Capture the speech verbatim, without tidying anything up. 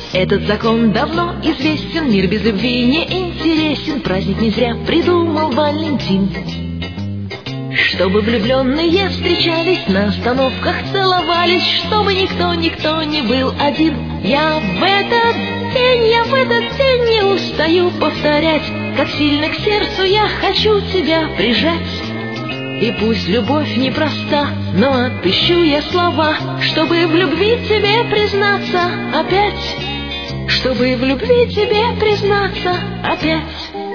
Этот закон давно известен, мир без любви не интересен, праздник не зря придумал Валентин. Чтобы влюбленные встречались, на остановках целовались, чтобы никто, никто не был один. Я в этот день, я в этот день не устаю повторять, как сильно к сердцу я хочу тебя прижать. И пусть любовь непроста, но отыщу я слова, чтобы в любви тебе признаться опять, чтобы в любви тебе признаться опять.